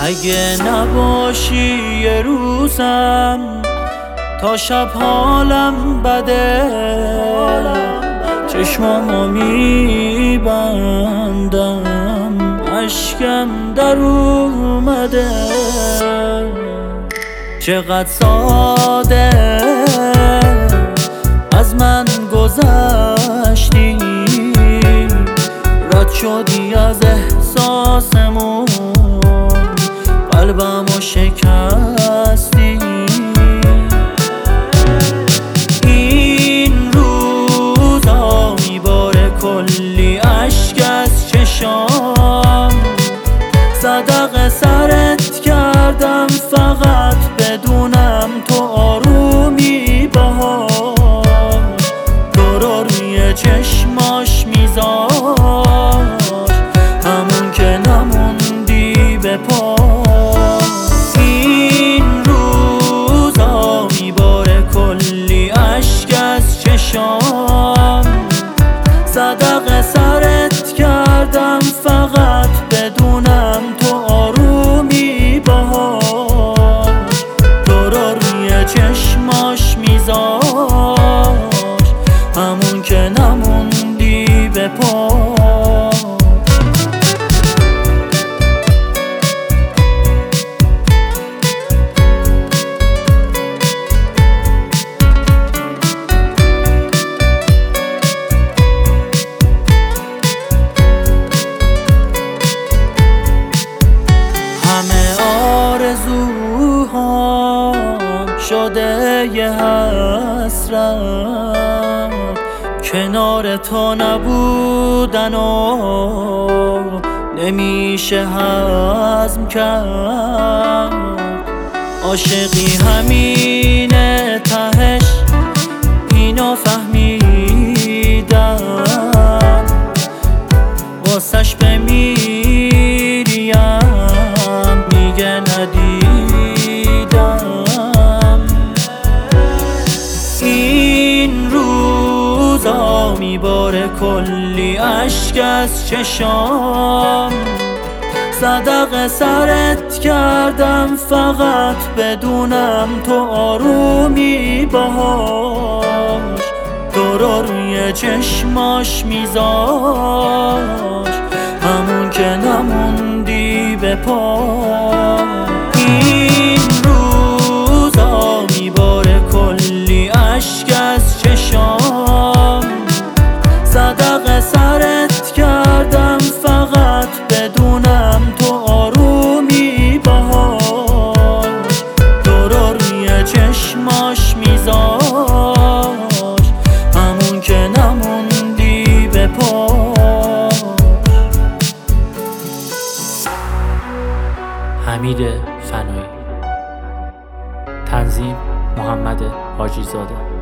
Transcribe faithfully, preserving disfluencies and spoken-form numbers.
اگه نباشی یه روزم تا شب حالم بده، چشمامو میبندم اشکم در اومده. چقدر ساده از من گذشتی، رد شدی از احساسمون، قلبمو شکستی. این روزا میباره کلی اشک از چشام، صدقه سرت کردم فقط بدونم تو آرومی باهاش. تو رو روی چشماش میذاش همون که نموندی به پا. این روزا میباره کلی اشک از چشام، صدقه سرت کردم فقط بدونم تو آرومی باهاش. تو رو روی چشماش میذاش همون که نموندی به پا. شده یه حسرت کنار تو نبودن و نمیشه هضم کرد. عاشقی همینه تهش، اینو فهمیدم، واسش بمیریم میگه ندیدم. این روزا میباره کلی اشک از چشام، صدقه سرت کردم فقط بدونم تو آرومی باهاش. تو رو روی چشماش میذاش همون که نموندی به پا. این روزا میباره کلی اشک از چشام، صدقه سرت کردم فقط بدونم تو آرومی باهاش. تو رو روی چشماش میذاش همون که نموندی به پا. حمید فنایی، تنظیم محمد حاجی زاده.